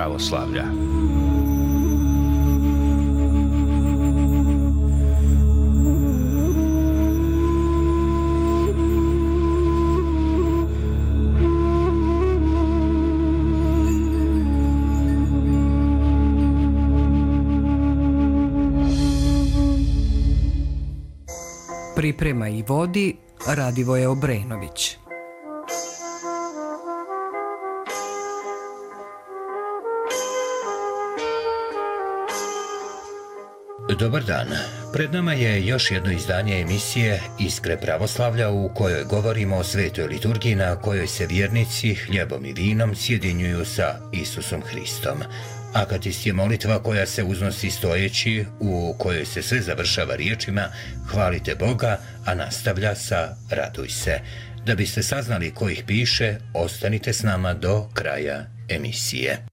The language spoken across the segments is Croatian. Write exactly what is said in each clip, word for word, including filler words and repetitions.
pravoslavlja. Priprema i vodi Radivoje Obrenović. Dobar dan. Pred nama je još jedno izdanje emisije Iskre pravoslavlja u kojoj govorimo o svetoj liturgiji na kojoj se vjernici hljebom i vinom sjedinjuju sa Isusom Hristom. Akatist je molitva koja se uznosi stojeći, u kojoj se sve završava riječima hvalite Boga, a nastavlja sa raduj se. Da biste saznali ko ih piše, ostanite s nama do kraja emisije.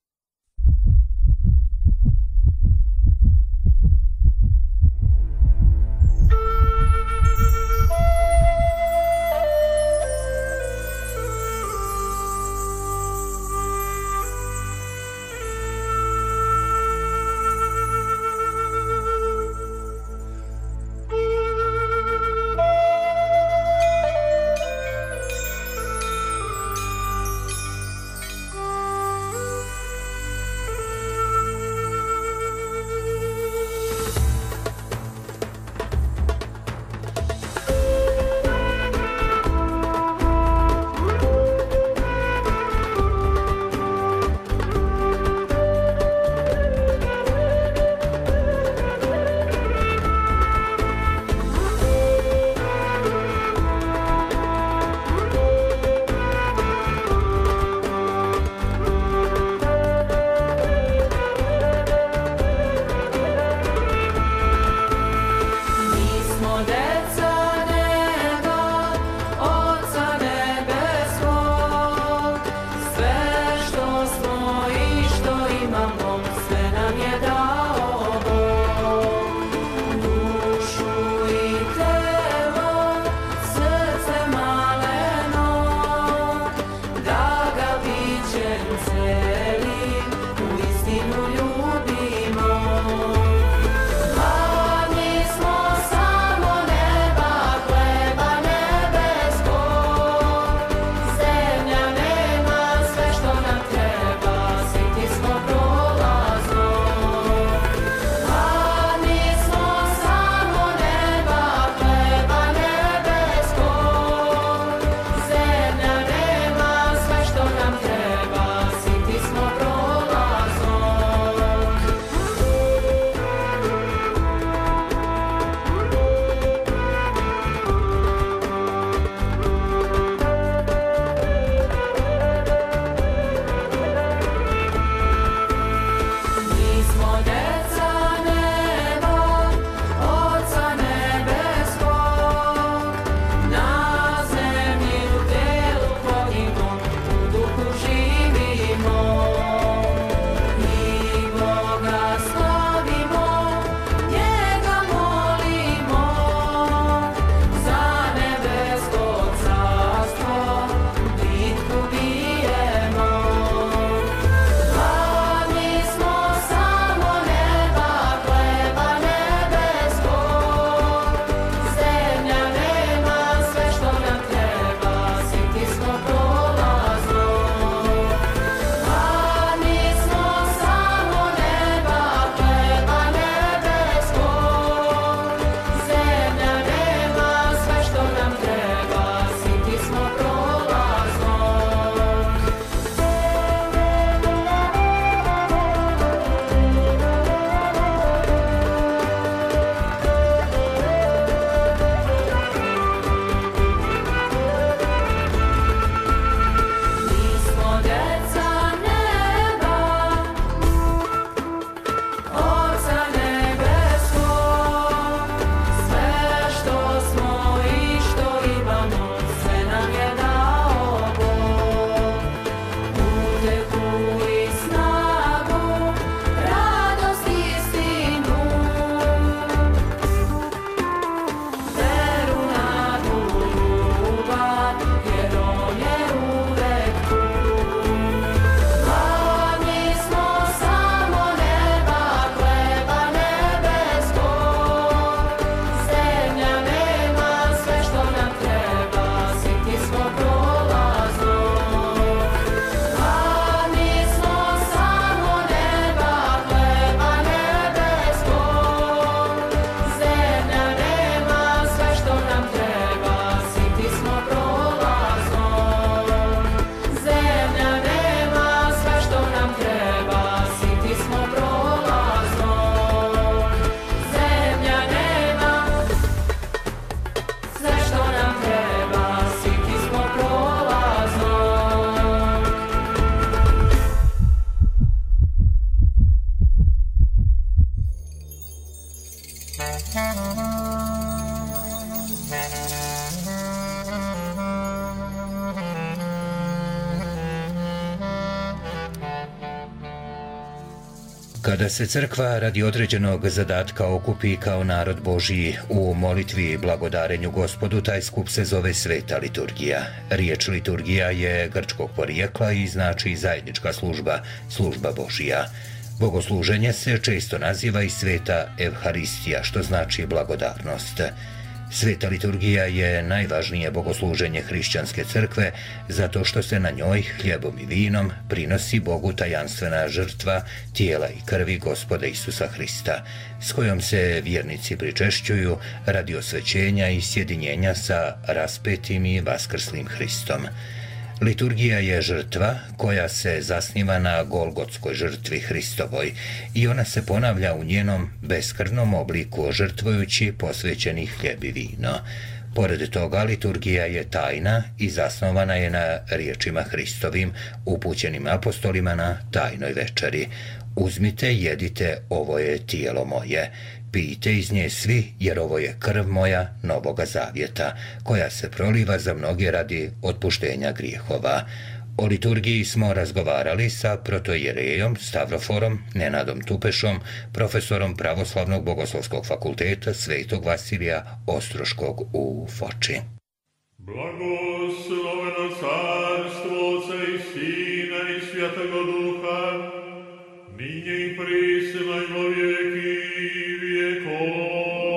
Kada se crkva radi određenog zadatka okupi kao narod Božji u molitvi i blagodarenju Gospodu, taj skup se zove Sveta liturgija. Riječ liturgija je grčkog porijekla i znači zajednička služba, služba Božja. Bogosluženje se često naziva i Sveta Evharistija, što znači blagodarnost. Sveta liturgija je najvažnije bogosluženje hrišćanske crkve zato što se na njoj hljebom i vinom prinosi Bogu tajanstvena žrtva tijela i krvi Gospoda Isusa Hrista, s kojom se vjernici pričešćuju radi osvećenja i sjedinjenja sa raspetim i vaskrslim Hristom. Liturgija je žrtva koja se zasniva na golgotskoj žrtvi Hristovoj i ona se ponavlja u njenom beskrvnom obliku žrtvujući posvećeni hljeb i vino. Pored toga, liturgija je tajna i zasnovana je na riječima Hristovim upućenim apostolima na tajnoj večeri. Uzmite, jedite, ovo je tijelo moje. Pijte iz nje svi, jer ovo je krv moja novoga zavjeta, koja se proliva za mnoge radi otpuštenja grijehova. O liturgiji smo razgovarali sa protoijerejom Stavroforom Nenadom Tupešom, profesorom Pravoslavnog bogoslovskog fakulteta Svetog Vasilija Ostroškog u Foči. Blagosloveno carstvo Otca i Sina i Svjatoga Duha, ninje i prisno i vo vijeki vijekova.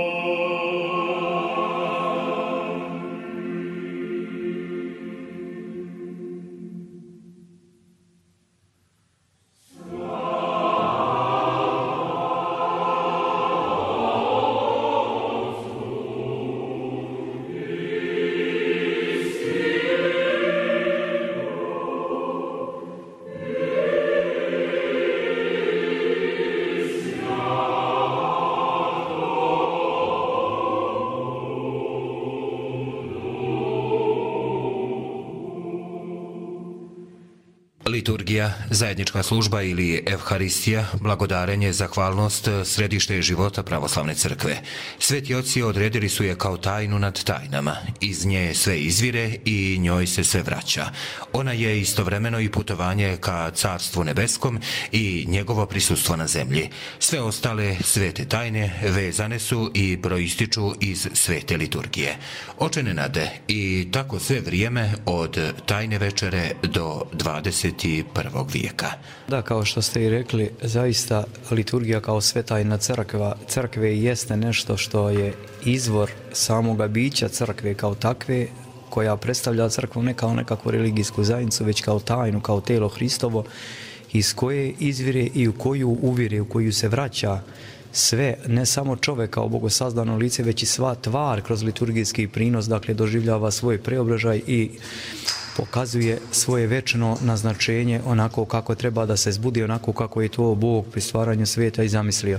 Liturgija, zajednička služba ili Evharistija, blagodarenje, zahvalnost, središte života pravoslavne crkve. Sveti oci odredili su je kao tajnu nad tajnama. Iz nje sve izvire i njoj se sve vraća. Ona je istovremeno i putovanje ka Carstvu nebeskom i njegovo prisustvo na zemlji. Sve ostale svete tajne vezane su i proističu iz svete liturgije. Oče Nenade, i tako sve vrijeme od tajne večere do dvadeset prvog vijeka. Da, kao što ste i rekli, zaista liturgija kao svetajna crkva, crkve jeste nešto što je izvor samoga bića crkve kao takve, koja predstavlja crkvu ne kao nekakvu religijsku zajednicu, već kao tajnu, kao telo Hristovo, iz koje izvire i u koju uvire, u koju se vraća sve, ne samo čovjek kao bogosazdano lice, već i sva tvar kroz liturgijski prinos, dakle doživljava svoj preobražaj i pokazuje svoje večno naznačenje onako kako treba da se zbudi, onako kako je to Bog pri stvaranju svijeta i zamislio.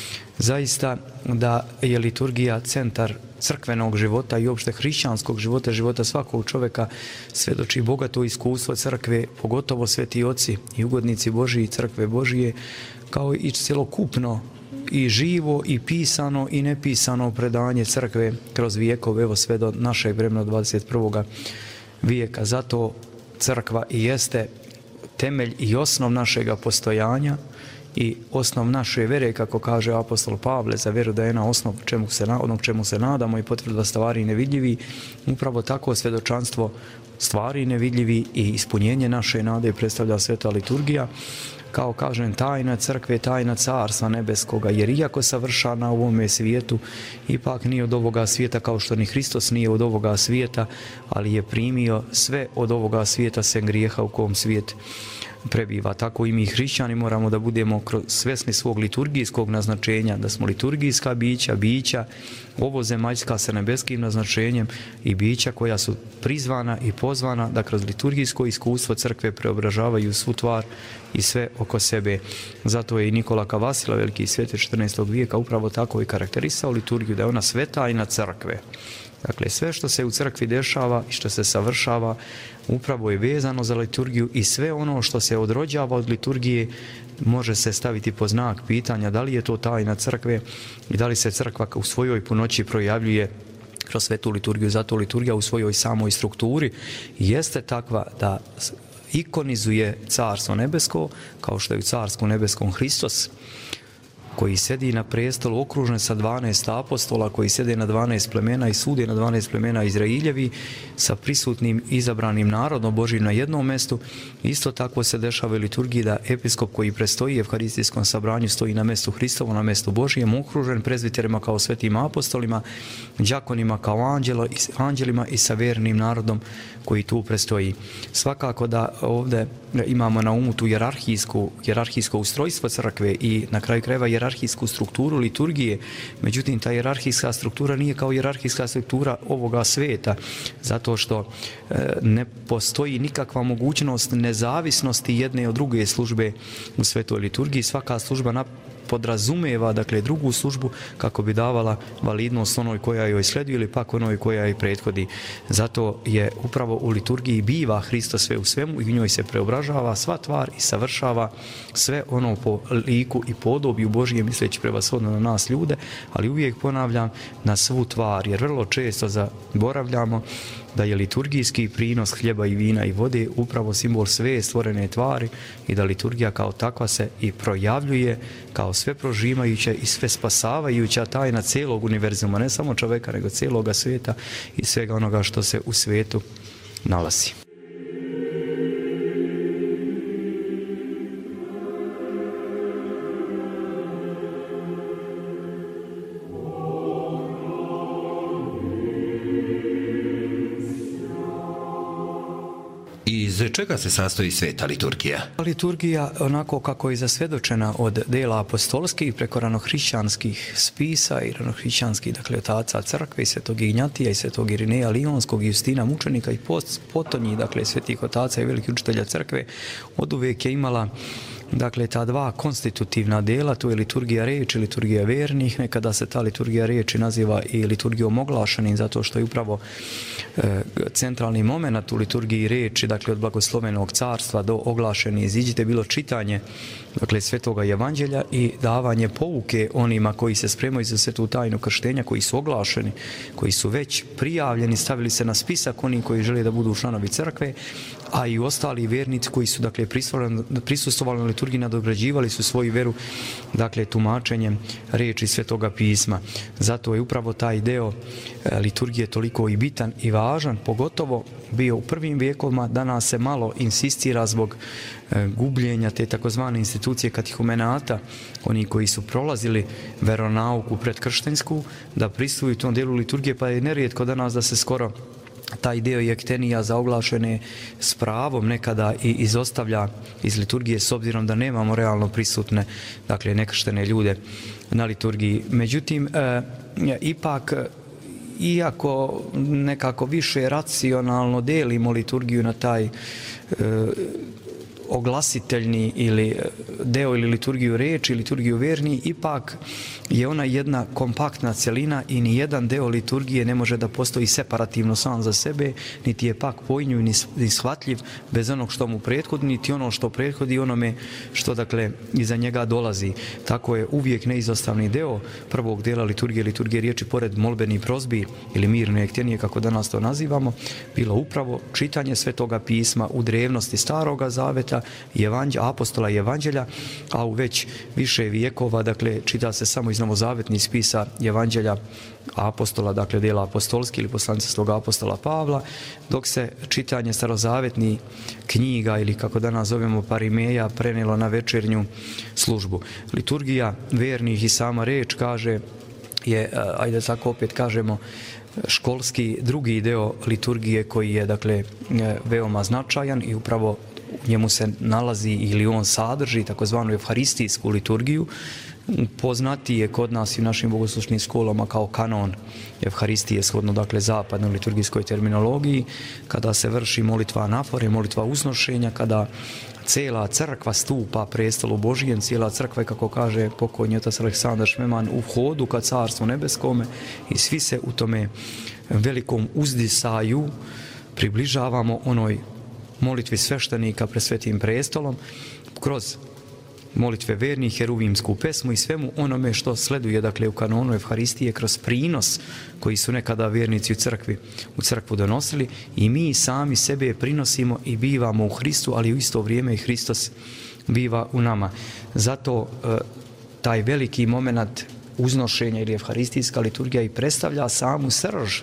Zaista da je liturgija centar crkvenog života i uopšte hrišćanskog života, života svakog čovjeka, svjedoči bogato iskustvo crkve, pogotovo sveti oci i ugodnici Božiji, crkve Božije, kao i cjelokupno i živo i pisano i nepisano predanje crkve kroz vijekove, evo sve do našeg vremena dvadeset prvog vijeka. Zato crkva i jeste temelj i osnov našega postojanja i osnov naše vere, kako kaže apostol Pavle, za veru da je na osnov čemu se, onog čemu se nadamo i potvrda stvari nevidljivi. Upravo tako svjedočanstvo stvari nevidljivi i ispunjenje naše nade predstavlja sveta liturgija, kao kažem tajna crkve, tajna carstva nebeskoga, jer iako savrša na ovome svijetu, ipak nije od ovoga svijeta, kao što ni Hristos nije od ovoga svijeta, ali je primio sve od ovoga svijeta sem grijeha u kom svijet prebiva. Tako i mi hrišćani moramo da budemo svjesni svog liturgijskog naznačenja, da smo liturgijska bića, bića ovo zemaljska sa nebeskim naznačenjem i bića koja su prizvana i pozvana da kroz liturgijsko iskustvo crkve preobražavaju svu tvar i sve oko sebe. Zato je i Nikola Kavasila, veliki svete četrnaestog vijeka, upravo tako i karakterisao liturgiju, da je ona svetajna crkve. Dakle, sve što se u crkvi dešava i što se savršava upravo je vezano za liturgiju i sve ono što se odrođava od liturgije može se staviti pod znak pitanja da li je to tajna crkve i da li se crkva u svojoj punoći projavljuje kroz svetu liturgiju. Zato liturgija u svojoj samoj strukturi jeste takva da ikonizuje Carstvo nebesko, kao što je u Carstvu nebeskom Hristos, koji sedi na prestolu okružen sa dvanaest apostola, koji sede na dvanaest plemena i sude na dvanaest plemena Izrailjevi, sa prisutnim izabranim narodom Božjim na jednom mjestu. Isto tako se dešava u liturgiji da episkop koji prestoji evharistijskom sabranju stoji na mjestu Hristovu, na mjestu Božjem, okružen prezbiterima kao svetim apostolima, đakonima kao anđelo, anđelima i sa vernim narodom koji tu prestoji. Svakako da ovdje imamo na umu tu jerarhijsku, jerarhijsko ustrojstvo crkve i na kraju krajeva jerarhijsku strukturu liturgije. Međutim, ta jerarhijska struktura nije kao jerarhijska struktura ovoga sveta, zato što e, ne postoji nikakva mogućnost nezavisnosti jedne od druge službe u svetoj liturgiji. Svaka služba na podrazumeva, dakle, drugu službu kako bi davala validnost onoj koja joj slijedi ili pak onoj koja joj prethodi. Zato je upravo u liturgiji biva Hristos sve u svemu i u njoj se preobražava sva tvar i savršava sve ono po liku i podobiju Božije, misleći prevashodno na nas ljude, ali uvijek ponavljam na svu tvar, jer vrlo često zaboravljamo da je liturgijski prinos hljeba i vina i vode upravo simbol sve stvorene tvari i da liturgija kao takva se i projavljuje kao sve prožimajuća i sve spasavajuća tajna cijelog univerzuma, ne samo čoveka, nego cijeloga svijeta i svega onoga što se u svijetu nalazi. Iz čega se sastoji sveta liturgija? Liturgija, onako kako je zasvjedočena od dela apostolskih preko ranohrišćanskih spisa i ranohrišćanskih, dakle, otaca crkve i svetog Ignjatija i svetog Irineja Lionskog i Justina mučenika i potonji, dakle, svetih otaca i velikih učitelja crkve, od uvijek je imala, dakle, ta dva konstitutivna dela, to je liturgija reči, liturgija vernih. Nekada se ta liturgija reči naziva i liturgijom oglašenim, zato što je upravo e, centralni moment u liturgiji reči, dakle, od blagoslovenog carstva do oglašeni iziđite, bilo čitanje, dakle, svetoga evanđelja i davanje pouke onima koji se spremaju za svetu tajnu krštenja, koji su oglašeni, koji su već prijavljeni, stavili se na spisak oni koji žele da budu članovi crkve, a i ostali vjernici koji su, dakle, prisustvovali na liturgiji, nadograđivali su svoju veru, dakle, tumačenjem riječi Svetoga pisma. Zato je upravo taj deo liturgije toliko i bitan i važan, pogotovo bio u prvim vijekovima. Danas se malo insistira zbog gubljenja te takozvane institucije katehumenata, oni koji su prolazili veronauku predkrštensku, da prisustuju tom delu liturgije, pa je nerijetko danas da se skoro taj deo jektenija za oglašene s pravom nekada i izostavlja iz liturgije, s obzirom da nemamo realno prisutne, dakle, nekrštene ljude na liturgiji. Međutim, e, ipak, iako nekako više racionalno delimo liturgiju na taj e, oglasiteljni ili deo ili liturgiju reči, liturgiju verni, ipak je ona jedna kompaktna cjelina i ni jedan deo liturgije ne može da postoji separativno sam za sebe, niti je pak pojnju ni shvatljiv bez onog što mu prethodi, niti ono što prethodi onome što, dakle, iza njega dolazi. Tako je uvijek neizostavni deo prvog dela liturgije, liturgije riječi, pored molbeni prozbi ili mirne jektenije, kako danas to nazivamo, bilo upravo čitanje Svetoga pisma u drevnosti Staroga zaveta, evanđelja, apostola i evanđelja, a u već više vijekova, dakle, čita se samo iz novozavetnih spisa evanđelja apostola, dakle, dela apostolski ili poslanica svoga apostola Pavla, dok se čitanje starozavetnih knjiga ili, kako danas zovemo, parimeja, prenijelo na večernju službu. Liturgija vernih i sama reč, kaže, je, ajde tako opet kažemo, školski drugi deo liturgije koji je, dakle, veoma značajan i upravo u njemu se nalazi ili on sadrži takozvanu evharistijsku liturgiju. Poznati je kod nas i u našim bogoslušnim školama kao kanon evharistije, shodno, dakle, zapadnoj liturgijskoj terminologiji, kada se vrši molitva anafore, molitva uznošenja, kada cijela crkva stupa prestolu Božijem, cijela crkva je, kako kaže pokojni otac Aleksandar Šmeman, u hodu ka Carstvu nebeskome i svi se u tome velikom uzdisaju približavamo onoj molitvi sveštenika pred Svetim prestolom kroz molitve vernih, heruvimsku pesmu i svemu onome što sleduje, dakle, u kanonu Evharistije kroz prinos koji su nekada vernici u crkvi, u crkvu donosili i mi sami sebe prinosimo i bivamo u Hristu, ali u isto vrijeme i Hristos biva u nama. Zato e, taj veliki moment uznošenja ili evharistijska liturgija i predstavlja samu srž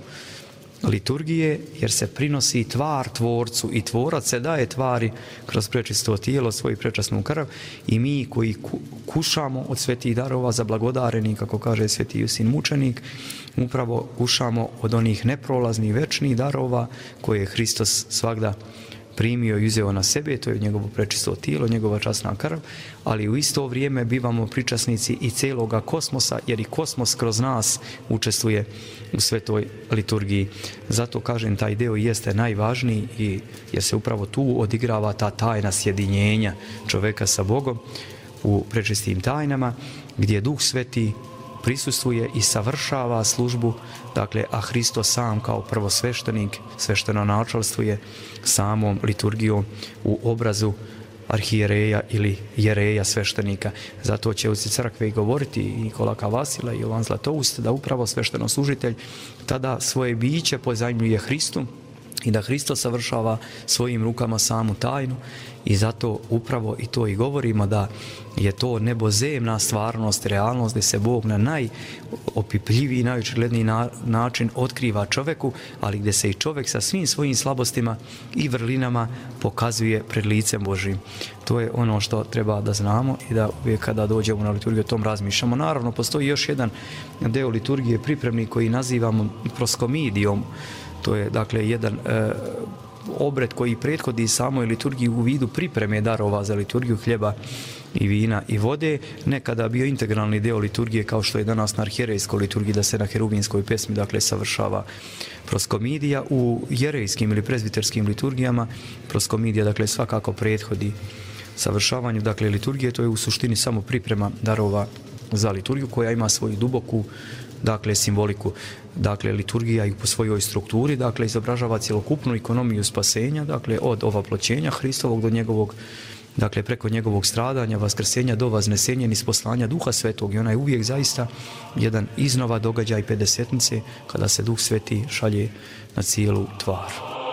liturgije, jer se prinosi tvar tvorcu i tvorac se daje tvari kroz prečisto tijelo, svoju prečasnu krv i mi koji kušamo od svetih darova za blagodareni, kako kaže sveti Jusin mučenik, upravo kušamo od onih neprolaznih večnih darova koje je Hristos svagda primio i uzeo na sebe, to je njegovo prečisto tijelo, njegova časna krv, ali u isto vrijeme bivamo pričasnici i celoga kosmosa, jer i kosmos kroz nas učestvuje u svetoj liturgiji. Zato, kažem, taj deo jeste najvažniji i jer se upravo tu odigrava ta tajna sjedinjenja čoveka sa Bogom u prečistim tajnama, gdje Duh Sveti prisustvuje i savršava službu, dakle, a Hristos sam kao prvosveštenik svešteno načelstvuje samom liturgijom u obrazu arhijereja ili jereja sveštenika. Zato će u crkve i govoriti i Nikola Kavasila i Jovan Zlatoust da upravo svešteno služitelj tada svoje biće pozajmljuje Hristu i da Hristos savršava svojim rukama samu tajnu i zato upravo i to i govorimo da je to nebozemna stvarnost, realnost gdje se Bog na najopipljiviji, najočigledniji način otkriva čoveku, ali gdje se i čovjek sa svim svojim slabostima i vrlinama pokazuje pred licem Božim. To je ono što treba da znamo i da uvijek kada dođemo na liturgiju o tom razmišljamo. Naravno, postoji još jedan deo liturgije pripremni koji nazivamo proskomidijom. To je, dakle, jedan e, obred koji prethodi samoj liturgiji u vidu pripreme darova za liturgiju hljeba i vina i vode, nekada bio integralni deo liturgije kao što je danas na arhijerejskoj liturgiji, da se na herubinskoj pesmi, dakle, savršava proskomidija. U jerejskim ili prezbiterskim liturgijama proskomidija, dakle, svakako prethodi savršavanju, dakle, liturgije. To je u suštini samo priprema darova za liturgiju koja ima svoju duboku, dakle, simboliku. Dakle, liturgija i po svojoj strukturi, dakle, izobražava cjelokupnu ekonomiju spasenja, dakle, od ovaploćenja Hristovog do njegovog, dakle, preko njegovog stradanja, vaskrsenja do vaznesenja i nisposlanja Duha Svetog. I ona je uvijek zaista jedan iznova događaj pedesetnice kada se Duh Sveti šalje na cijelu tvar.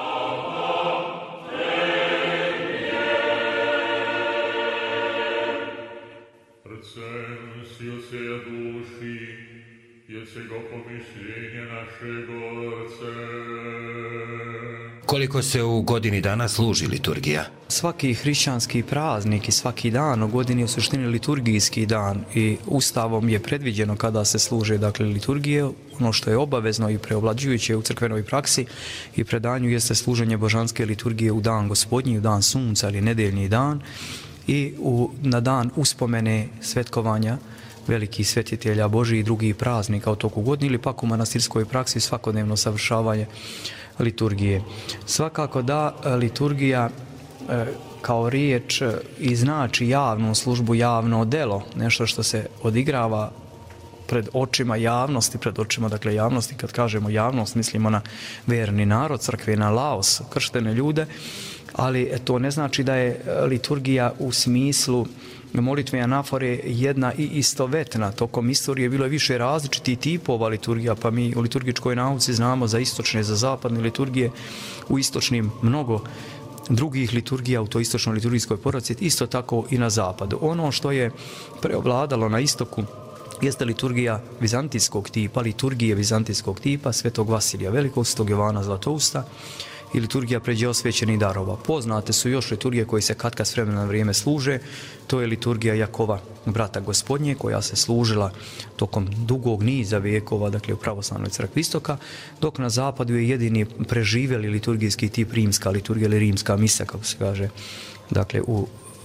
Koliko se u godini dana služi liturgija? Svaki hrišćanski praznik i svaki dan u godini je u suštini liturgijski dan i Ustavom je predviđeno kada se služe, dakle, liturgije. Ono što je obavezno i preovlađujuće u crkvenoj praksi i predanju jeste služenje božanske liturgije u dan Gospodnji, u dan sunca ili nedeljni dan i u, na dan uspomene svetkovanja velikih svetitelja Božih i drugih praznika u toku godine ili pak u manastirskoj praksi svakodnevno savršavanje liturgije. Svakako da liturgija e, kao riječ i znači javnu službu, javno delo, nešto što se odigrava pred očima javnosti, pred očima, dakle, javnosti, kad kažemo javnost, mislimo na verni narod, crkve, na laos, krštene ljude, ali to ne znači da je liturgija u smislu molitve anafore jedna i istovetna. Tokom istorije bilo je više različitih tipova liturgija, pa mi u liturgičkoj nauci znamo za istočne, za zapadne liturgije, u istočnim mnogo drugih liturgija u toj istočnoj liturgijskoj porodci, isto tako i na zapadu. Ono što je preovladalo na istoku jeste liturgija vizantijskog tipa, liturgije vizantijskog tipa Svetog Vasilija Velikog, Svetog Jovana Zlatousta i liturgija pređe osvećenih darova. Poznate su još liturgije koje se katkad s vremena na vrijeme služe, to je liturgija Jakova, brata Gospodnje, koja se služila tokom dugog niza vijekova, dakle, u pravoslavnoj crkvi istoka, dok na zapadu je jedini preživjeli liturgijski tip rimska liturgija ili rimska misa, kako se kaže, dakle, u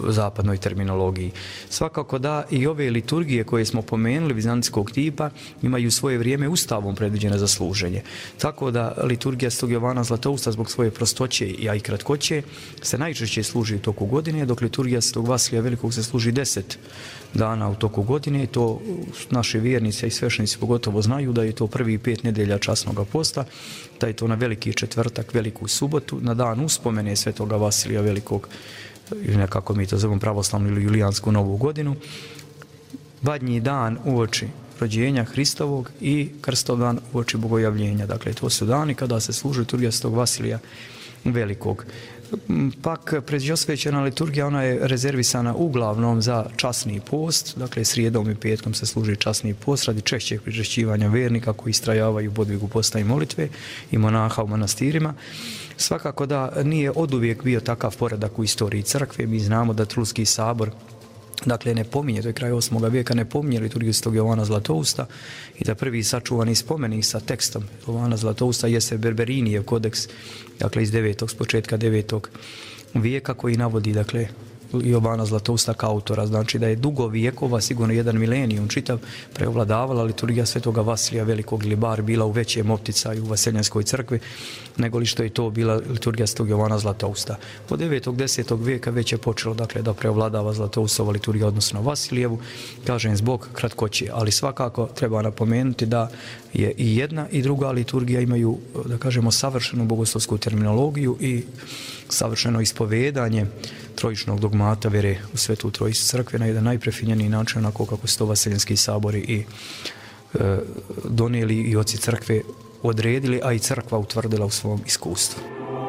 zapadnoj terminologiji. Svakako da i ove liturgije koje smo pomenuli vizantijskog tipa imaju svoje vrijeme ustavom predviđene za služenje. Tako da liturgija Svetog Jovana Zlatousta zbog svoje prostoće a i kratkoće se najčešće služi u toku godine, dok liturgija Svetog Vasilija Velikog se služi deset dana u toku godine. To naši vjernici i sveštenici pogotovo znaju da je to prvi pet nedelja časnog posta, da je to na veliki četvrtak, veliku subotu, na dan uspomene Svetoga Vasilija Velikog, ili nekako mi to zovemo pravoslavnu ili julijansku novu godinu, badnji dan uoči rođenja Hristovog i Krstovdan uoči Bogojavljenja. Dakle, to su dani kada se služi liturgija Svetog Vasilija Velikog. Pak pređosvećena liturgija, ona je rezervisana uglavnom za časni post, dakle srijedom i petkom se služi časni post radi češćeg pričešćivanja vernika koji istrajavaju u podvigu posta i molitve i monaha u manastirima. Svakako da nije oduvijek bio takav poredak u istoriji crkve. Mi znamo da Trulski sabor, dakle, ne pominje, to je kraj osmoga vijeka, ne pominje liturgiju Svetog Jovana Zlatousta i da prvi sačuvani spomenik sa tekstom Jovana Zlatousta jeste Berberinijev kodeks, dakle, iz devetog, s početka devetog vijeka, koji navodi, dakle, Jovana Zlatousta kao autora. Znači da je dugo vijekova, sigurno jedan milenijum čitav, preovladavala liturgija Svetoga Vasilija Velikog ili bar bila u većem opticaju u Vaseljanskoj crkvi nego li što je to bila liturgija Svetog Jovana Zlatousta. Od devetog desetog vijeka već je počelo, dakle, da preovladava Zlatoustova liturgija odnosno na Vasilijevu, kažem zbog kratkoće, ali svakako treba napomenuti da je i jedna i druga liturgija imaju, da kažemo, savršenu bogoslovsku terminologiju i savršeno ispovedanje trojičnog dogmata vere u Svetu Trojicu crkve na jedan najprefinjeniji način, onako kako su to Vaseljanski sabori i e, donijeli i oci crkve odredili, a i crkva utvrdila u svom iskustvu.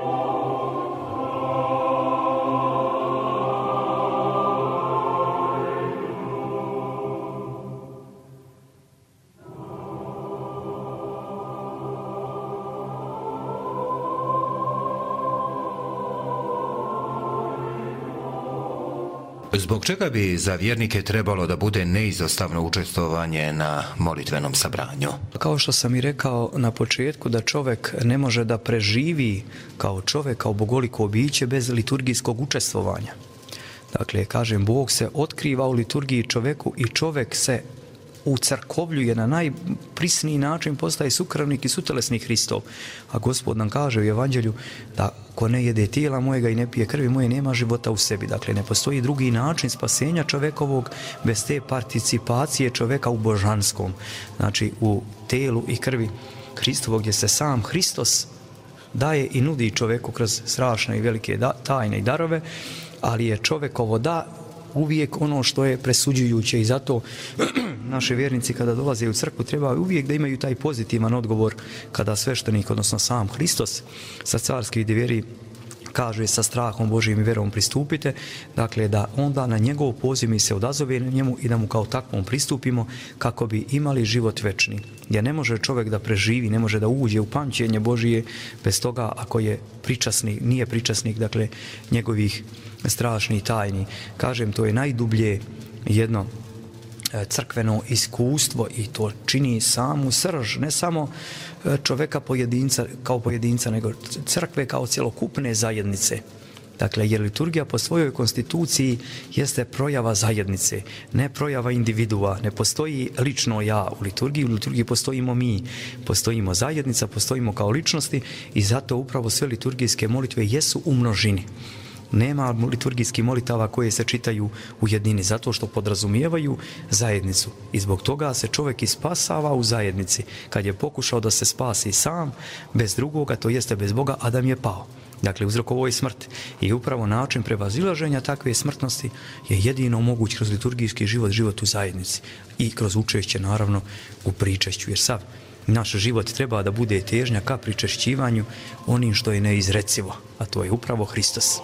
Zbog čega bi za vjernike trebalo da bude neizostavno učestvovanje na molitvenom sabranju? Kao što sam i rekao na početku, da čovjek ne može da preživi kao čovjek, kao bogoliko biće bez liturgijskog učestvovanja. Dakle, kažem, Bog se otkriva u liturgiji čovjeku i čovjek se ucrkovljuje na najprisniji način, postaje sukrvnik i sutelesni Hristov. A Gospod nam kaže u Evanđelju da ko ne jede tijela mojega i ne pije krvi moje, nema života u sebi. Dakle, ne postoji drugi način spasenja čovjekovog bez te participacije čovjeka u božanskom. Znači, u tijelu i krvi Hristovog, gdje se sam Hristos daje i nudi čovjeku kroz strašne i velike tajne i darove, ali je čovjekovo da uvijek ono što je presuđujuće i zato naši vjernici kada dolaze u crkvu treba uvijek da imaju taj pozitivan odgovor kada sveštenik, odnosno sam Hristos sa carskih dvjeri kaže sa strahom Božijim i verom pristupite, dakle da onda na njegov poziv mi se odazove na njemu i da mu kao takvom pristupimo kako bi imali život večni. Jer ne može čovjek da preživi, ne može da uđe u pamćenje Božije bez toga ako je pričasnik, nije pričasnik, dakle njegovih strašnih tajni. Kažem, to je najdublje jedno crkveno iskustvo i to čini samu srž, ne samo čovjeka pojedinca, kao pojedinca, nego crkve kao cjelokupne zajednice. Dakle, jer liturgija po svojoj konstituciji jeste projava zajednice, ne projava individua. Ne postoji lično ja u liturgiji, u liturgiji postojimo mi, postojimo zajednica, postojimo kao ličnosti i zato upravo sve liturgijske molitve jesu u množini. Nema liturgijskih molitava koje se čitaju u jednini, zato što podrazumijevaju zajednicu. I zbog toga se čovjek ispasava u zajednici. Kad je pokušao da se spasi sam, bez drugoga, to jeste bez Boga, Adam je pao. Dakle, uzrokovo je smrt. I upravo način prevazilaženja takve smrtnosti je jedino moguć kroz liturgijski život, život u zajednici. I kroz učešće, naravno, u pričešću. Jer sav naš život treba da bude težnja ka pričešćivanju onim što je neizrecivo, a to je upravo Hristos.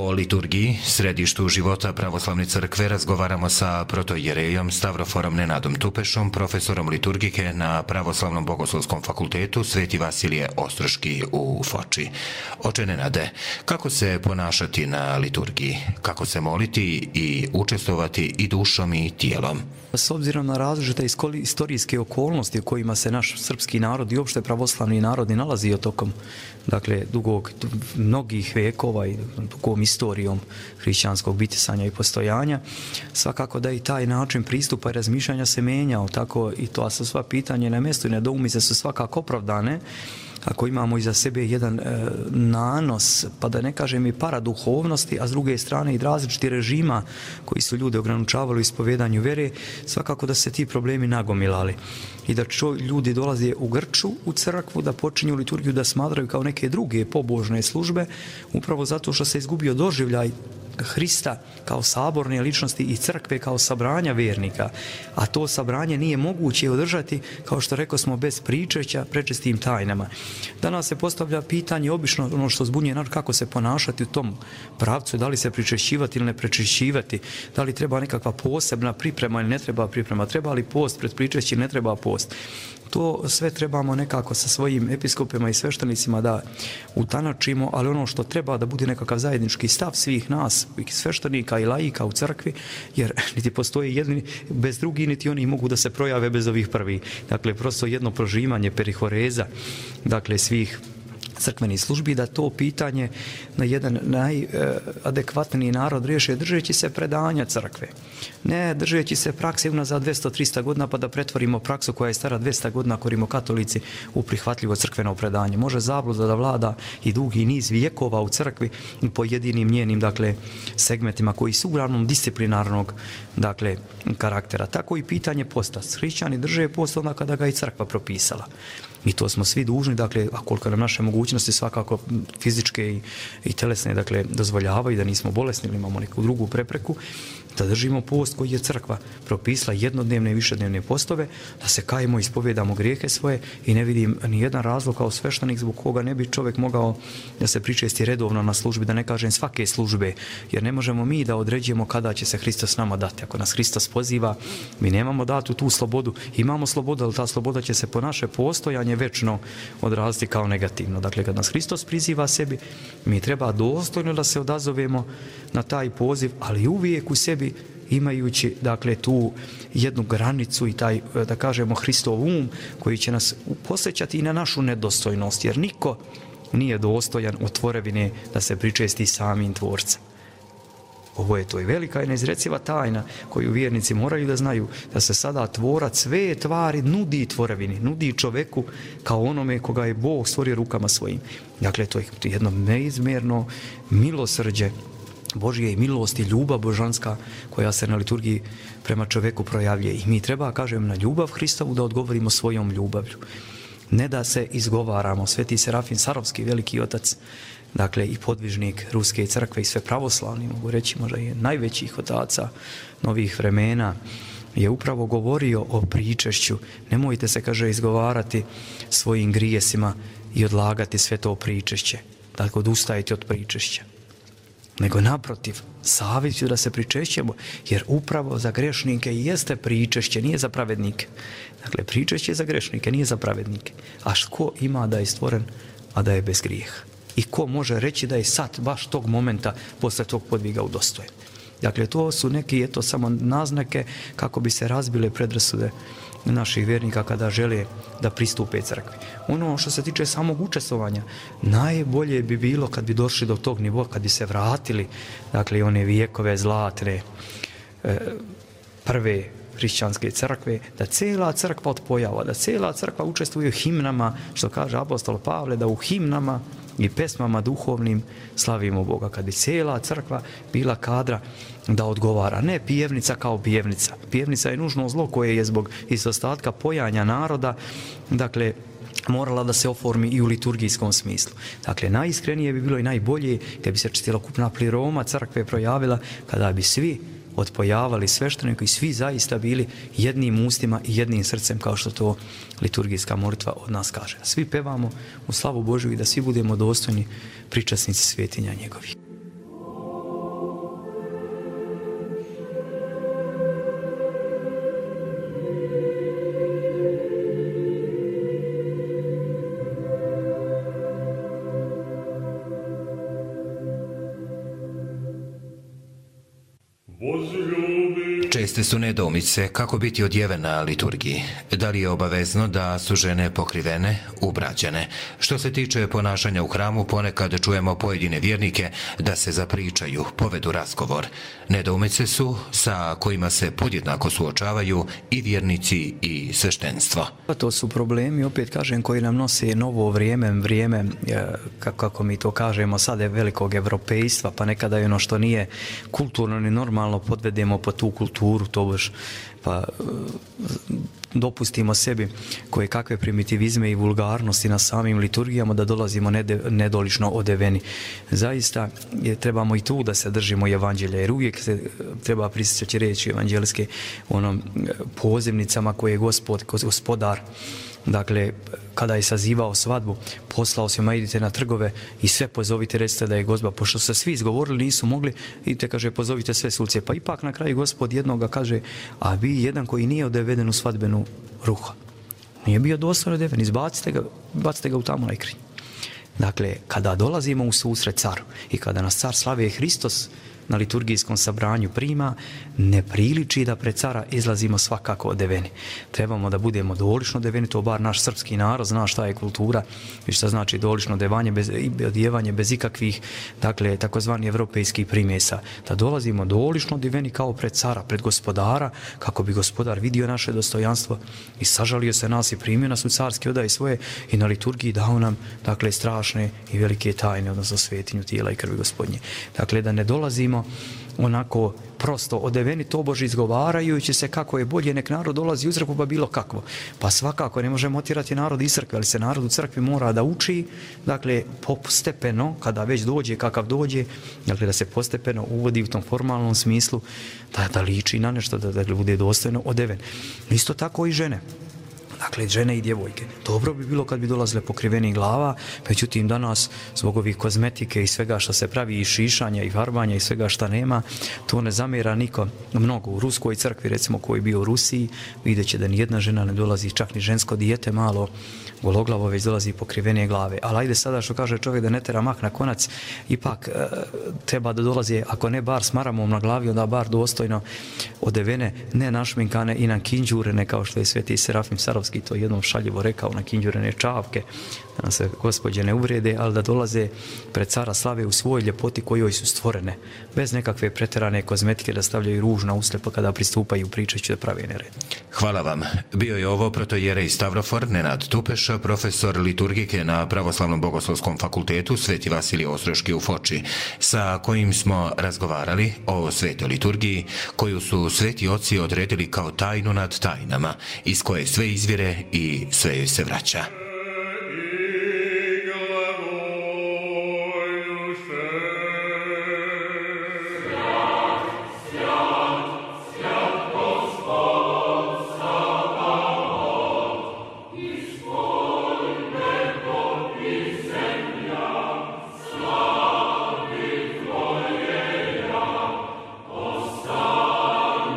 O liturgiji, središtu života pravoslavne crkve, razgovaramo sa protoijerejom Stavroforom Nenadom Tupešom, profesorom liturgike na Pravoslavnom bogoslovskom fakultetu Sveti Vasilije Ostroški u Foči. Oče Nenade, kako se ponašati na liturgiji? Kako se moliti i učestvovati i dušom i tijelom? S obzirom na različite istorijske okolnosti u kojima se naš srpski narod i uopšte pravoslavni narod nalazio tokom dakle, dugog, mnogih vekova i dugom istorijom hrišćanskog bitisanja i postojanja, svakako da i taj način pristupa i razmišljanja se menjao, tako i to su sva pitanja na mjestu i nedoumice su svakako opravdane. Ako imamo iza sebe jedan e, nanos, pa da ne kažem i paraduhovnosti, a s druge strane i različiti režima koji su ljude ograničavali u ispovedanju vere, svakako da se ti problemi nagomilali. I da čo, ljudi dolaze u grču u crkvu, da počinju liturgiju da smatraju kao neke druge pobožne službe, upravo zato što se izgubio doživljaj Hrista kao saborne ličnosti i crkve kao sabranja vernika, a to sabranje nije moguće održati, kao što rekao smo, bez pričešća prečestim tajnama. Danas se postavlja pitanje, obično ono što zbunjuje narod, kako se ponašati u tom pravcu, da li se pričešćivati ili ne pričešćivati, da li treba nekakva posebna priprema ili ne treba priprema, treba li post pred pričešći ili ne treba post. To sve trebamo nekako sa svojim episkopima i sveštenicima da utanačimo, ali ono što treba da bude nekakav zajednički stav svih nas, i sveštenika i laika u crkvi, jer niti postoji jedni bez drugi, niti oni mogu da se projave bez ovih prvih. Dakle, prosto jedno prožimanje perihoreza, dakle, svih crkvenih službi, da to pitanje na jedan najadekvatniji narod riješe držeći se predanja crkve. Ne držeći se prakse unazad dvjesto do trista godina pa da pretvorimo praksu koja je stara dvjesto godina, korimo katolici, u prihvatljivo crkveno predanje. Može zabluda da vlada i dugi niz vijekova u crkvi i pojedinim njenim, dakle, segmentima koji su uglavnom disciplinarnog, dakle, karaktera. Tako i pitanje posta. Hrišćani drže post onda kada ga i crkva propisala. I to smo svi dužni, dakle, a koliko nam naše mogućnosti svakako fizičke i, i telesne, dakle, dozvoljavaju da nismo bolesni ili imamo neku drugu prepreku, da držimo post koji je crkva propisala, jednodnevne i višednevne postove, da se kajemo i ispovedamo grijehe svoje i ne vidim ni jedan razlog kao sveštenik zbog koga ne bi čovjek mogao da se pričesti redovno na službi, da ne kažem svake službe, jer ne možemo mi da određujemo kada će se Hristos nama dati. Ako nas Hristos poziva, mi nemamo datu tu slobodu, imamo slobodu, ali ta sloboda će se po naše postojanje večno odraziti kao negativno. Dakle, kad nas Hristos priziva sebi, mi treba dostojno da se odazovemo na taj poziv, ali uvijek u sebi imajući, dakle, tu jednu granicu i taj, da kažemo, Hristov um koji će nas posjećati i na našu nedostojnost, jer niko nije dostojan u tvorevine da se pričesti samim tvorcem. Ovo je to i velika i neizreciva tajna koju vjernici moraju da znaju, da se sada tvorac sve tvari nudi tvorevini, nudi čoveku kao onome koga je Bog stvorio rukama svojim. Dakle, to je jedno neizmjerno milosrđe Božje i milost i ljubav božanska koja se na liturgiji prema čoveku projavljuje. I mi treba, kažem, na ljubav Hristovu da odgovorimo svojom ljubavlju. Ne da se izgovaramo. Sveti Serafin Sarovski, veliki otac, dakle, i podvižnik Ruske crkve i sve pravoslavni, mogu reći možda je najvećih otaca novih vremena, je upravo govorio o pričešću. Nemojte se, kaže, izgovarati svojim grijesima i odlagati sve to pričešće. Dakle, odustajte od pričešća. Nego naprotiv, savjet ću da se pričešćemo, jer upravo za grešnike jeste pričešće, nije za pravednike. Dakle, pričešće je za grešnike, nije za pravednike. A ko ima da je stvoren, a da je bez grijeha? I ko može reći da je sad, baš tog momenta, posle tog podviga udostojen? Dakle, to su neki, eto, samo naznake kako bi se razbile predrasude naših vjernika kada žele da pristupe crkvi. Ono što se tiče samog učestvovanja, najbolje bi bilo kad bi došli do tog nivoa, kad bi se vratili, dakle, one vijekove zlatne e, prve hrišćanske crkve, da cijela crkva odpojava, da cijela crkva učestvuje u himnama, što kaže apostol Pavle, da u himnama i pesmama duhovnim slavimo Boga. Kad bi cijela crkva bila kadra da odgovara, ne pijevnica kao pijevnica. Pijevnica je nužno zlo koje je zbog izostatka pojanja naroda, dakle, morala da se oformi i u liturgijskom smislu. Dakle, najiskrenije bi bilo i najbolje kad bi se cjelokupna pliroma crkve projavila, kada bi svi odpojavali svešteniku i svi zaista bili jednim ustima i jednim srcem, kao što to liturgijska molitva od nas kaže. Svi pevamo u slavu Božju i da svi budemo dostojni pričasnici svetinja njegovih. Česte su nedoumice kako biti odjeven na liturgiji. Da li je obavezno da su žene pokrivene, ubrađene? Što se tiče ponašanja u hramu, ponekad čujemo pojedine vjernike da se zapričaju, povedu razgovor. Nedoumice su sa kojima se podjednako suočavaju i vjernici i sveštenstvo. To su problemi, opet kažem, koji nam nose novo vrijeme, vrijeme, kako mi to kažemo, sad je velikog evropejstva, pa nekada je ono što nije kulturno ni normalno podvedemo po tu kulturu, to baš, pa dopustimo sebi koje kakve primitivizme i vulgarnosti na samim liturgijama da dolazimo nedolično odeveni. Zaista je, trebamo i tu da se držimo evanđelja, jer uvijek se treba prisjećati reći evanđelske onom pozivnicama koje je Gospod, gospodar, dakle, kada je sazivao svadbu, poslao se, ma idite na trgove i sve pozovite, recite da je gozba, pošto se svi izgovorili, nisu mogli, idite, kaže, pozovite sve suce. Pa ipak na kraju Gospod jednoga kaže, a vi jedan koji nije odeveden u svadbenu ruha, nije bio dostojno odeven, izbacite ga, bacite ga u tamu najkrinj. Dakle, kada dolazimo u susret caru i kada nas car slave Hristos na liturgijskom sabranju prima, ne priliči da pred cara izlazimo svakako odeveni. Trebamo da budemo dolično odeveni, to bar naš srpski narod zna šta je kultura i šta znači dolično odevanje bez, odjevanje bez ikakvih, dakle, takozvani evropejskih primjesa. Da dolazimo dolično odeveni kao pred cara, pred gospodara, kako bi gospodar vidio naše dostojanstvo i sažalio se nas i primio nas u carski odaje svoje i na liturgiji dao nam, dakle, strašne i velike tajne, odnosno svetinju tijela i krvi Gospodnje. Dakle, da ne dolazimo onako prosto odeveni tobože izgovarajući se kako je bolje, nek narod dolazi u crkvu pa bilo kakvo. Pa svakako ne možemo otjerati narod iz crkve, ali se narod u crkvi mora da uči, dakle postepeno, kada već dođe kakav dođe, dakle da se postepeno uvodi u tom formalnom smislu, da, da liči na nešto, da, da bude dostojno odeven. Isto tako i žene. Dakle, žene i djevojke. Dobro bi bilo kad bi dolazile pokriveni glava, međutim danas zbog ovih kozmetike i svega što se pravi i šišanja i farbanja i svega što nema, to ne zamjera niko mnogo. U ruskoj crkvi, recimo, koji je bio u Rusiji, vidjet će da nijedna žena ne dolazi, čak ni žensko dijete malo gologlavo, već dolazi pokrivene glave. Ali ajde sada što kaže čovjek da ne tera mah na konac, ipak e, treba da dolazi, ako ne bar s maramom na glavi, onda bar dostojno odevene, ne našminkane i na kinđurene, kao što je Sveti Serafim Sarovski to jednom šaljivo rekao, na kinđurene čavke, da nam se Gospodje ne uvrede, ali da dolaze pred cara slave u svojoj ljepoti kojoj su stvorene, bez nekakve preterane kozmetike, da stavljaju ruž na usle pa kada pristupaju pričajući da pravi nered. Hvala vam. Bio je ovo protojerej Stavrofor Nenad Tupeš, profesor liturgike na Pravoslavnom bogoslovskom fakultetu Sveti Vasilije Ostroški u Foči, sa kojim smo razgovarali o svetoj liturgiji, koju su sveti oci odredili kao tajnu nad tajnama, iz koje sve izvire i sve joj se vraća.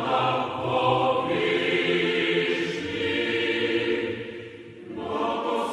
Logos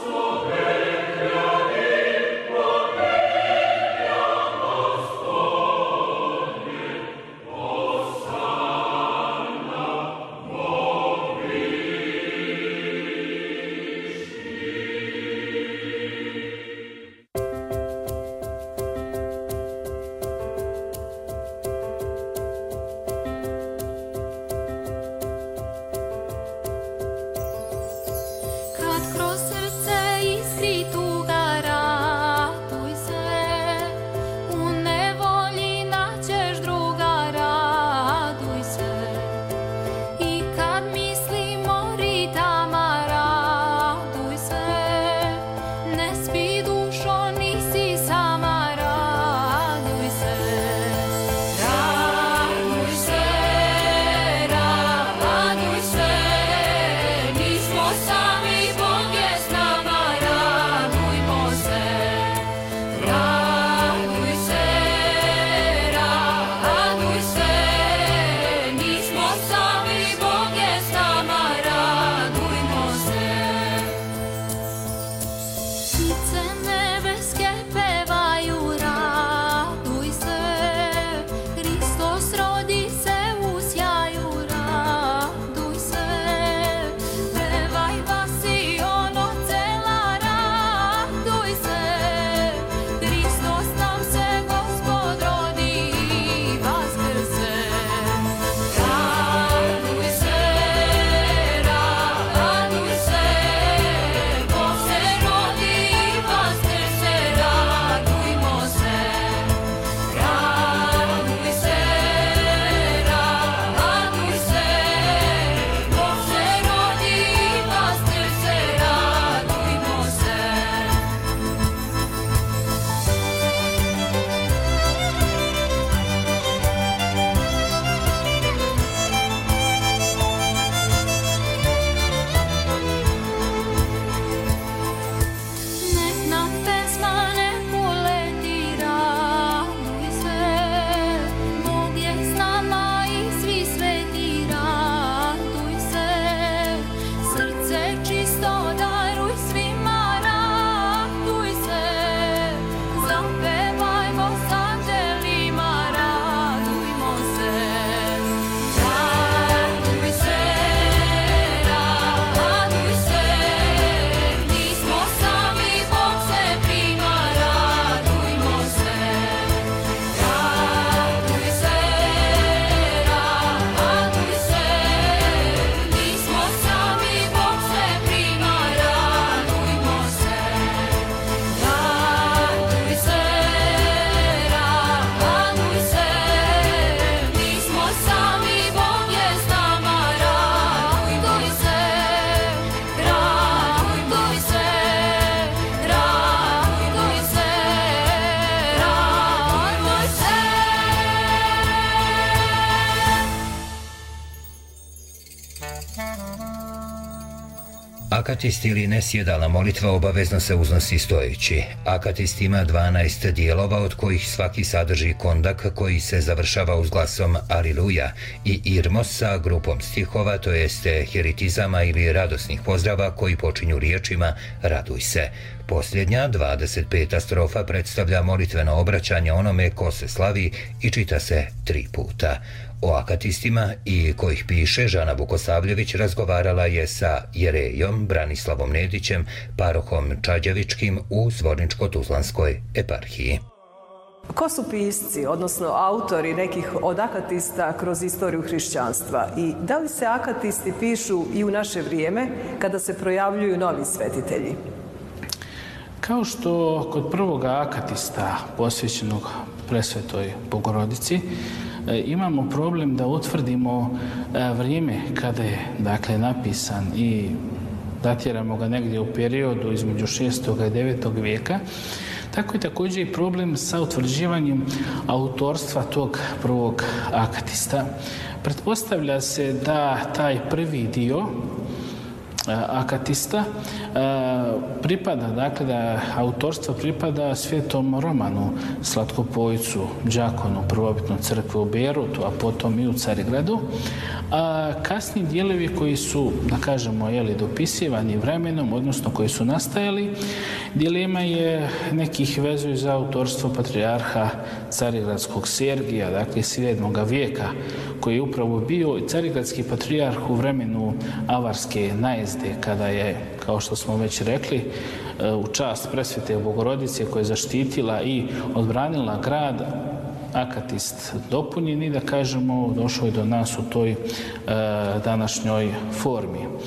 Akatist ili nesjedalna molitva obavezno se uznosi stojeći. Akatist ima dvanaest dijelova, od kojih svaki sadrži kondak koji se završava uz glasom Aliluja i irmos sa grupom stihova, to jeste heritizama ili radosnih pozdrava koji počinju riječima Raduj se. Posljednja, dvadeset peta strofa predstavlja molitveno obraćanje onome ko se slavi i čita se tri puta. O akatistima i kojih piše Žana Vukosavljević razgovarala je sa jerejom Branislavom Nedićem, parohom Čađavičkim u Zvorničko-Tuzlanskoj eparhiji. Ko su pisci, odnosno autori nekih od akatista kroz istoriju hrišćanstva i da li se akatisti pišu i u naše vrijeme kada se projavljuju novi svetitelji? Kao što kod prvog akatista posvećenog Presvetoj Bogorodici imamo problem da utvrdimo vrijeme kada je dakle napisan i datiramo ga negdje u periodu između šestog i devetog vijeka, tako je također i problem sa utvrđivanjem autorstva tog prvog akatista. Pretpostavlja se da taj prvi dio akatista pripada, dakle da autorstvo pripada svetom Romanu Slatkopojcu, đakonu prvobitne crkve u Berutu, a potom i u Carigradu. A kasni dijelovi koji su, da kažemo, jeli, dopisivani vremenom, odnosno koji su nastajali, dilema je nekih vezuju za autorstvo patrijarha Carigradskog Sergija, dakle sedmog vijeka, koji je upravo bio carigradski patrijarh u vremenu avarske najezde, kada je, kao što smo već rekli, u čast Presvete Bogorodice koja je zaštitila i odbranila grad, akatist dopunjen i, da kažemo, došao je do nas u toj e, današnjoj formi. E,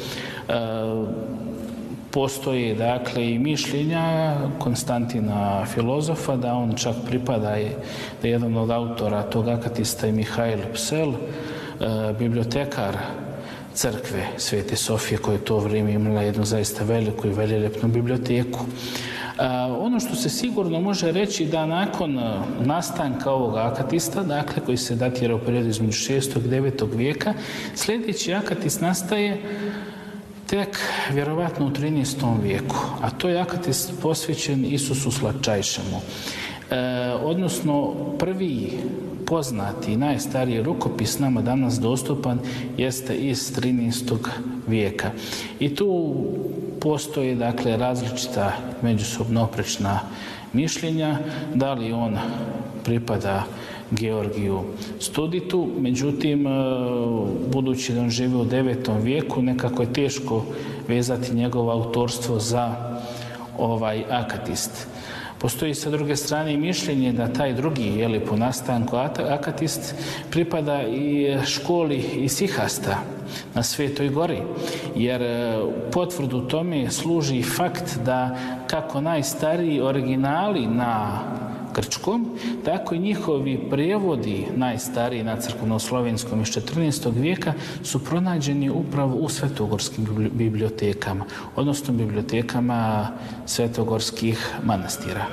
postoji, dakle, i mišljenja Konstantina filozofa da on čak pripada i da je jedan od autora tog akatista i Mihajl Psel, e, bibliotekar crkve Svete Sofije, koja je to vrijeme imala jednu zaista veliku i veljelepnu biblioteku. Ono što se sigurno može reći da nakon nastanka ovog akatista, dakle koji se datira u periodu između šestog i devetog vijeka, sljedeći akatist nastaje tek vjerovatno u trinaestom vijeku, a to je akatist posvećen Isusu Slačajšemu. E, odnosno prvi poznati i najstariji rukopis nama danas dostupan jeste iz trinaestog vijeka. I tu postoje, dakle, različita međusobno oprečna mišljenja, da li on pripada Georgiju Studitu, međutim, budući da on živi u devetom vijeku, nekako je teško vezati njegovo autorstvo za ovaj akatist. Postoji sa druge strane i mišljenje da taj drugi, jeli, po nastanku akatist pripada i školi Isihasta na Svetoj Gori, jer potvrdu tome služi fakt da kako najstariji originali na grčkom, tako i njihovi prijevodi najstariji na crkveno-slovenskom iz četrnaestog vijeka su pronađeni upravo u svetogorskim bibliotekama, odnosno bibliotekama svetogorskih manastira.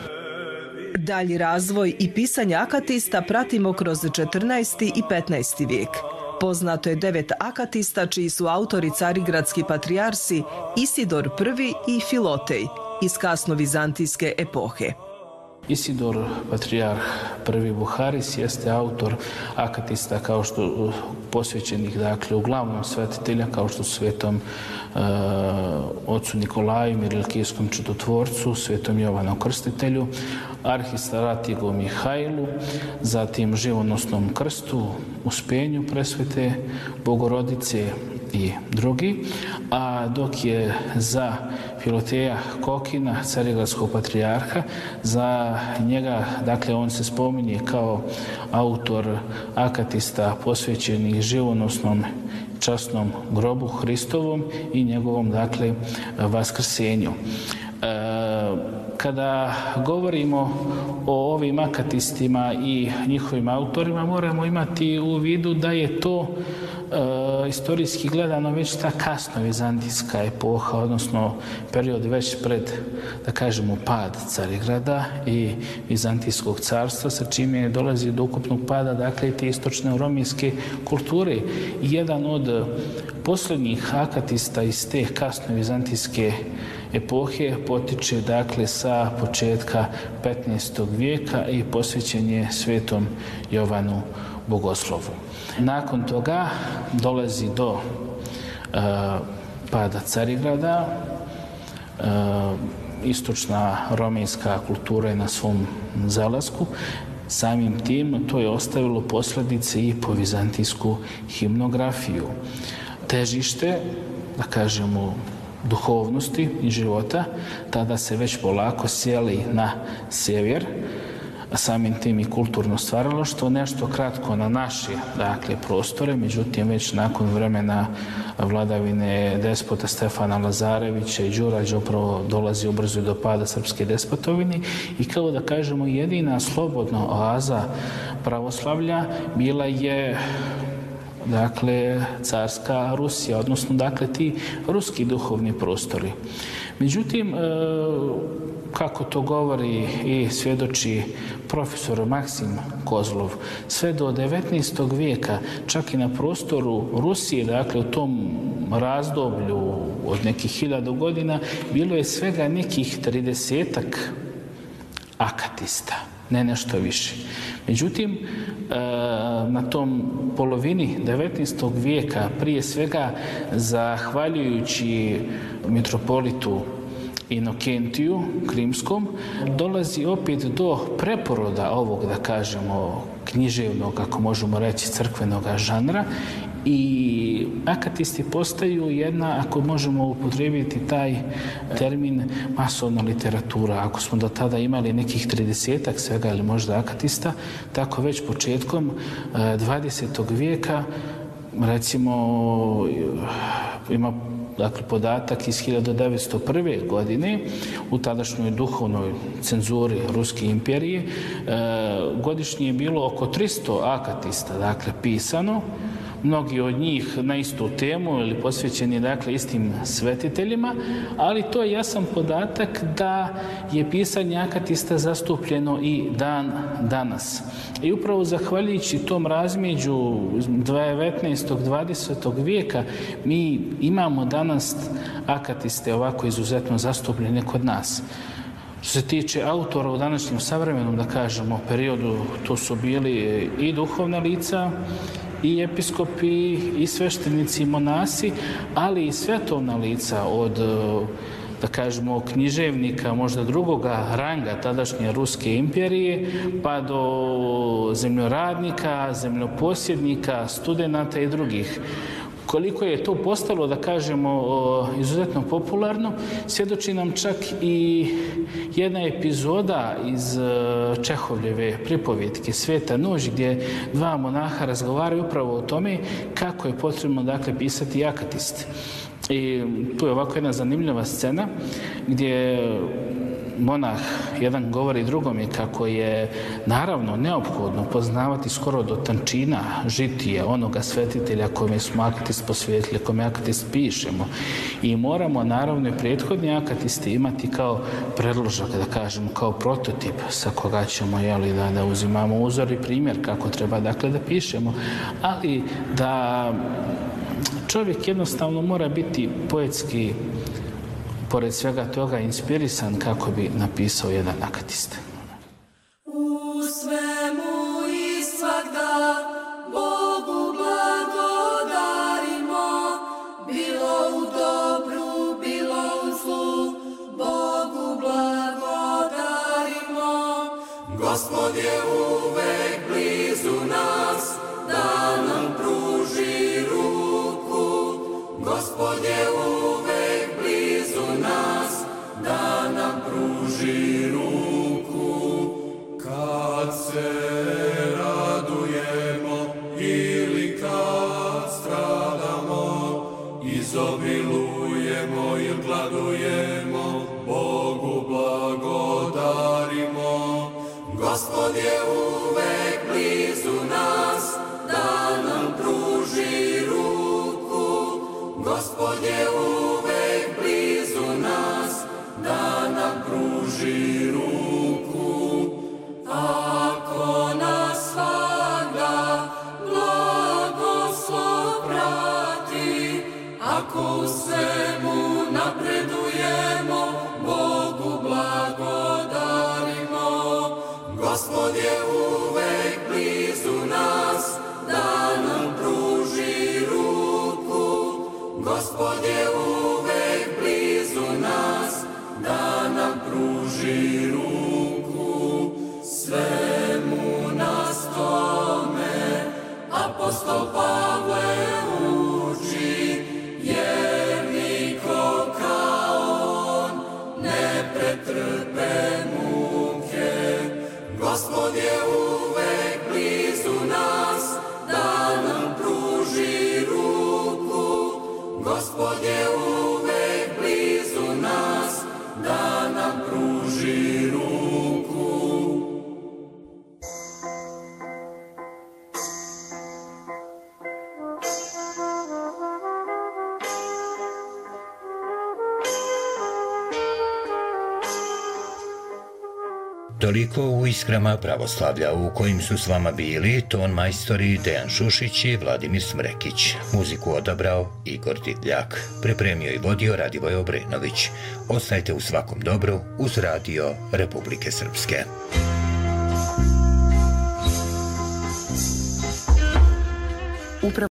Dalji razvoj i pisanje akatista pratimo kroz četrnaesti i petnaesti vijek. Poznato je devet akatista čiji su autori carigradski patrijarsi Isidor prvi i Filotej iz kasno-vizantijske epohe. Isidor, patrijarh prvi Buharis, jeste autor akatista kao što posvećenih, dakle, uglavnom svetitelja kao što su svetom e, ocu Nikolaju, Mirilkijskom čudotvorcu, svetom Jovanu Krstitelju, arhistaratigu Mihajlu, zatim živonosnom krstu, uspenju Presvete Bogorodice i drugi, a dok je za Filoteja Kokina, carigradskog patrijarha, za njega, dakle, on se spominje kao autor akatista posvećenih živonosnom časnom grobu Hristovom i njegovom, dakle, vaskrsenju. E, kada govorimo o ovim akatistima i njihovim autorima, moramo imati u vidu da je to e, istorijski gledano već ta kasno vizantijska epoha, odnosno period već pred, da kažemo, pad Carigrada i Vizantijskog carstva, sa čime dolazi do ukupnog pada, dakle, i te istočne romijske kulture. I jedan od posljednjih akatista iz te kasno vizantijske epohe potiče, dakle, sa početka petnaestog vijeka i posvećen je svetom Jovanu Bogoslovu. Nakon toga dolazi do uh, pada Carigrada, uh, istočna romijska kultura je na svom zalasku. Samim tim to je ostavilo posljedice i po vizantijsku himnografiju. Težište, da kažemo, duhovnosti i života, tada se već polako sjeli na sjever, a samim tim i kulturno stvaralaštvo, nešto kratko na naše, dakle, prostore, međutim već nakon vremena vladavine despota Stefana Lazarevića i Đurađa upravo dolazi ubrzo do pada srpske despotovine i, kao da kažemo, jedina slobodna oaza pravoslavlja bila je, dakle, carska Rusija, odnosno, dakle, ti ruski duhovni prostori. Međutim, kako to govori i svjedoči profesor Maksim Kozlov, sve do devetnaestog vijeka, čak i na prostoru Rusije, dakle, u tom razdoblju od nekih hiljadu godina, bilo je svega nekih tridesetak akatista, ne nešto više. Međutim, na tom polovini devetnaestog vijeka, prije svega zahvaljujući mitropolitu Inokentiju Krimskom, dolazi opet do preporoda ovog, da kažemo, književnog, ako možemo reći, crkvenog žanra, i akatisti postaju jedna, ako možemo upotrijebiti taj termin, masovna literatura. Ako smo do tada imali nekih tridesetak svega ili možda akatista, tako već početkom dvadesetog vijeka, recimo, ima, dakle, podatak iz hiljadu devetsto prve. godine u tadašnjoj duhovnoj cenzuri Ruske imperije, godišnje je bilo oko tristo akatista, dakle, pisano, mnogi od njih na istu temu ili posvećeni, dakle, istim svetiteljima, ali to je jasan podatak da je pisanje akatista zastupljeno i dan danas. I upravo zahvaljujući tom razmeđu devetnaestog i dvadesetog vijeka mi imamo danas akatiste ovako izuzetno zastupljene kod nas. Što se tiče autora u današnjem savremenom, da kažemo, periodu, to su bili i duhovna lica, i episkopi, i sveštenici, i monasi, ali i svetovna lica od, da kažemo, književnika možda drugoga ranga tadašnje Ruske imperije, pa do zemljoradnika, zemljoposjednika, studenata i drugih. Koliko je to postalo, da kažemo, izuzetno popularno, svjedoči nam čak i jedna epizoda iz Čehovljeve pripovjetke Sveta noć, gdje dva monaha razgovaraju upravo o tome kako je potrebno, dakle, pisati akatist. I tu je ovako jedna zanimljiva scena gdje monah jedan govori drugome kako je naravno neophodno poznavati skoro do tančina žitije onoga svetitelja kome smo akatist posvetili, kome akatist pišemo. I moramo naravno i prethodni akatisti imati kao predložak, da kažemo, kao prototip sa koga ćemo, jeli, da, da uzimamo uzor i primjer kako treba, dakle, da pišemo. Ali da čovjek jednostavno mora biti poetski, pored svega toga, inspirisan kako bi napisao jedan akatist. U svemu i svagda Bogu blagodarimo, bilo u dobru, bilo u zlu, Bogu blagodarimo. Gospod je uvek blizu nas, da nam pruži ruku, Gospod je uvek blizu nas, da nam pruži ruku. Kad se radujemo ili kad stradamo, izobilujemo ili gladujemo, Bogu blagodarimo. Gospod je uvek blizu nas, da nam pruži ruku. napredujemo, Bogu blagodarimo. Gospod je uvek blizu nas, da nam pruži ruku. Gospod je uvek blizu nas, da nam pruži ruku. Svemu nas tome apostol Pavle uči, jer niko kao on ne pretrpe muke. Gospod je uvek blizu nas, da nam pruži ruku. Gospod je uvek blizu nas, da nam pruži ruku. Toliko u Iskrama pravoslavlja, u kojim su s vama bili ton majstori Dejan Šušić i Vladimir Smrekić. Muziku odabrao Igor Divljak. Pripremio i vodio Radivoje Obrenović. Ostajte u svakom dobru uz Radio Republike Srpske.